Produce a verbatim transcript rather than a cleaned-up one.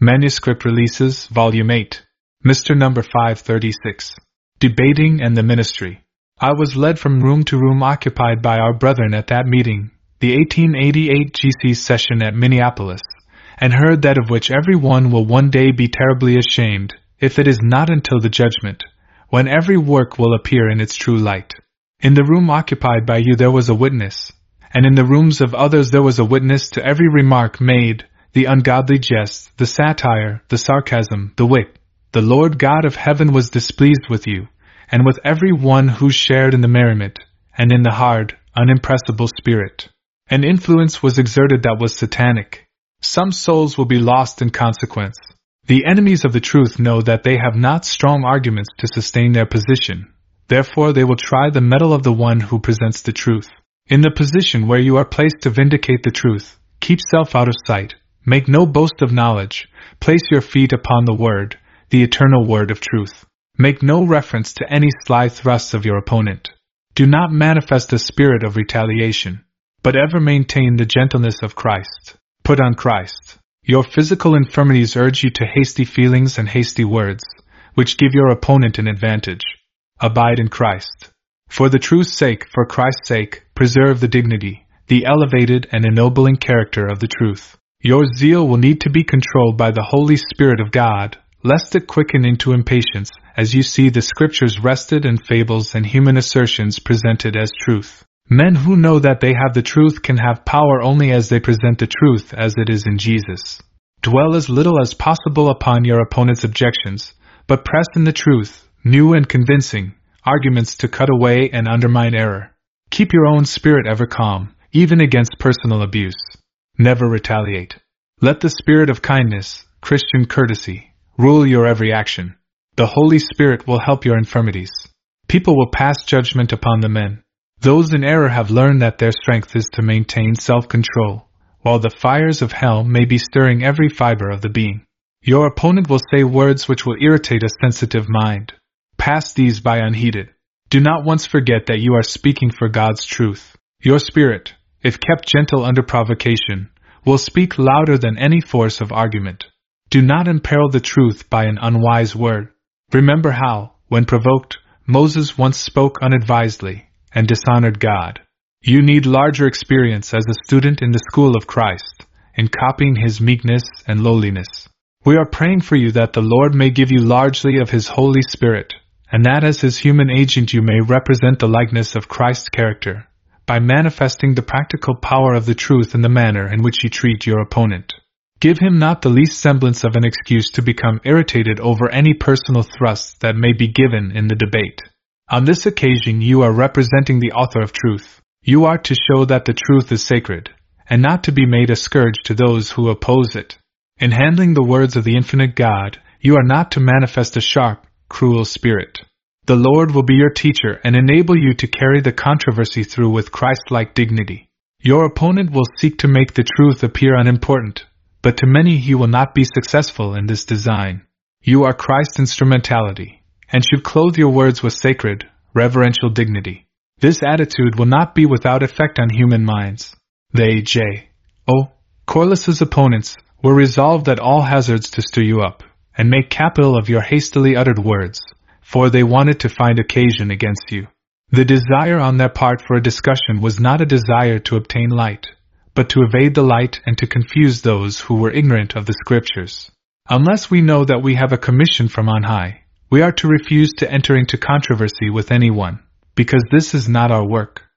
Manuscript Releases, Volume eight. Mister Number five thirty-six. Debating and the Ministry. I was led from room to room occupied by our brethren at that meeting, the eighteen eighty-eight G C session at Minneapolis, and heard that of which every one will one day be terribly ashamed, if it is not until the judgment, when every work will appear in its true light. In the room occupied by you there was a witness, and in the rooms of others there was a witness to every remark made, the ungodly jest, the satire, the sarcasm, the wit. The Lord God of heaven was displeased with you, and with every one who shared in the merriment, and in the hard, unimpressible spirit. An influence was exerted that was satanic. Some souls will be lost in consequence. The enemies of the truth know that they have not strong arguments to sustain their position. Therefore they will try the mettle of the one who presents the truth. In the position where you are placed to vindicate the truth, keep self out of sight. Make no boast of knowledge. Place your feet upon the word, the eternal word of truth. Make no reference to any sly thrusts of your opponent. Do not manifest a spirit of retaliation, but ever maintain the gentleness of Christ. Put on Christ. Your physical infirmities urge you to hasty feelings and hasty words, which give your opponent an advantage. Abide in Christ. For the truth's sake, for Christ's sake, preserve the dignity, the elevated and ennobling character of the truth. Your zeal will need to be controlled by the Holy Spirit of God, lest it quicken into impatience, as you see the Scriptures wrested and fables and human assertions presented as truth. Men who know that they have the truth can have power only as they present the truth as it is in Jesus. Dwell as little as possible upon your opponent's objections, but press in the truth, new and convincing, arguments to cut away and undermine error. Keep your own spirit ever calm, even against personal abuse. Never retaliate. Let the spirit of kindness, Christian courtesy, rule your every action. The Holy Spirit will help your infirmities. People will pass judgment upon the men. Those in error have learned that their strength is to maintain self-control, while the fires of hell may be stirring every fiber of the being. Your opponent will say words which will irritate a sensitive mind. Pass these by unheeded. Do not once forget that you are speaking for God's truth. Your spirit, if kept gentle under provocation, will speak louder than any force of argument. Do not imperil the truth by an unwise word. Remember how, when provoked, Moses once spoke unadvisedly and dishonored God. You need larger experience as a student in the school of Christ, in copying his meekness and lowliness. We are praying for you that the Lord may give you largely of his Holy Spirit, and that as his human agent you may represent the likeness of Christ's character, by manifesting the practical power of the truth in the manner in which you treat your opponent. Give him not the least semblance of an excuse to become irritated over any personal thrust that may be given in the debate. On this occasion you are representing the author of truth. You are to show that the truth is sacred, and not to be made a scourge to those who oppose it. In handling the words of the infinite God, you are not to manifest a sharp, cruel spirit. The Lord will be your teacher and enable you to carry the controversy through with Christ-like dignity. Your opponent will seek to make the truth appear unimportant, but to many he will not be successful in this design. You are Christ's instrumentality, and should clothe your words with sacred, reverential dignity. This attitude will not be without effect on human minds. They, J. O. Corliss's opponents, were resolved at all hazards to stir you up, and make capital of your hastily uttered words, for they wanted to find occasion against you. The desire on their part for a discussion was not a desire to obtain light, but to evade the light and to confuse those who were ignorant of the Scriptures. Unless we know that we have a commission from on high, we are to refuse to enter into controversy with anyone, because this is not our work.